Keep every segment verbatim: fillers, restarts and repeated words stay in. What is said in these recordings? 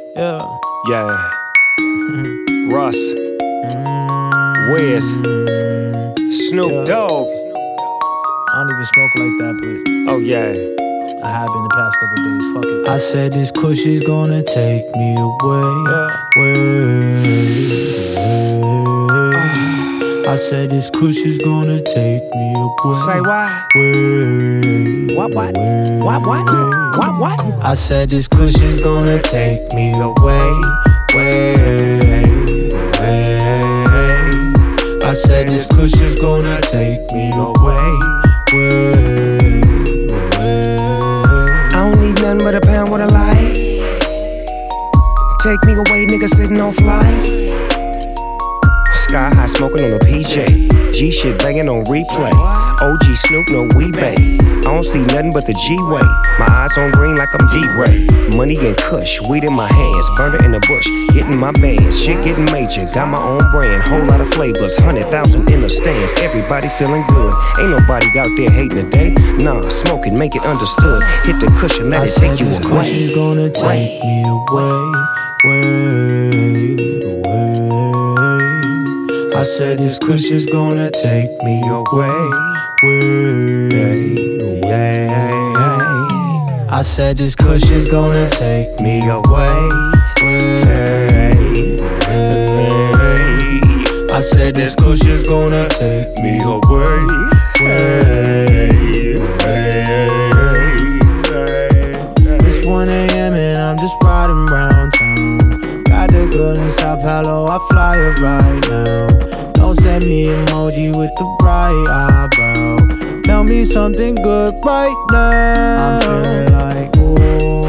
Yeah. Yeah. Russ. Wiz. Snoop Yeah. Dogg. I don't even smoke like that, but Oh yeah. I have been the past couple days. Fuck it. I said this kush is gonna take me away, Yeah. way, I said this kush is gonna take me away. Say why? Way, What, what? way, What, what? What, what? I said this kush is gonna take me away, way, way. I said this kush is gonna take me away, way, way. I don't need nothing but a pound with a light. Take me away, nigga sitting on flight. Sky high smoking on a P J. G shit banging on replay. O G Snoop, no we bay. I don't see nothing but the G-way. My eyes on green like I'm D-Ray. Money and kush, weed in my hands. Burner in the bush, getting my bands. Shit getting major, got my own brand. Whole lot of flavors, hundred thousand in the stands. Everybody feeling good. Ain't nobody out there hating today. Nah, smoke it, make it understood. Hit the kush and let I it said take you this away. kush is gonna take me away, way, way. I said this kush is gonna take me away, way, way. I said this kush is gonna take me away, way, way. I said this kush is gonna take me away, way, way. It's one A M and I'm just riding round town. Got the girl in Sao Paulo, I fly her right now. Don't send me emoji with the bright eyebrow. Tell me something good right now. I'm feeling like ooh.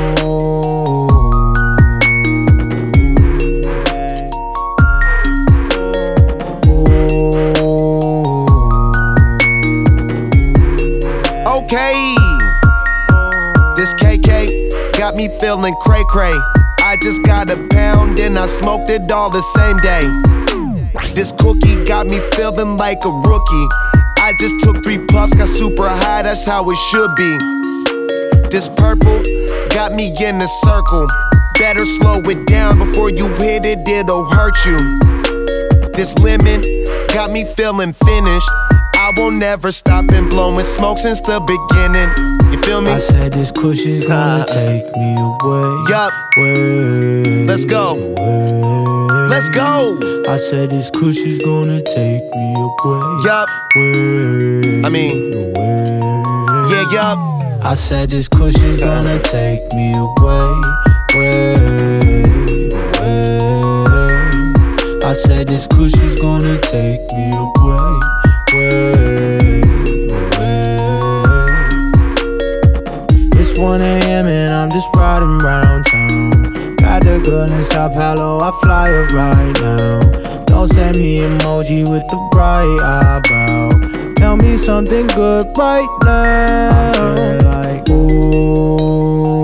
Okay, this K K got me feeling cray cray. I just got a pound and I smoked it all the same day. This cookie got me feeling like a rookie. I just took three puffs, got super high, that's how it should be. This purple got me in a circle. Better slow it down before you hit it, it'll hurt you. This lemon got me feeling finished. I won't never stop and blowing smoke since the beginning. You feel me? I said this kush is gonna take me away. Yup. Way, Let's go. way. Let's go. I said this kush is gonna take me away. Yup. Way, I mean, way. yeah, yup. I said this kush is gonna take me away, way, way. I said this kush is gonna take me away, way, way. It's one A M and I'm just riding round town. Got the girl in Sao Paulo, I fly her right now. Don't send me emoji with the bright eyebrow. Tell me something good right now. I'm feeling like ooh.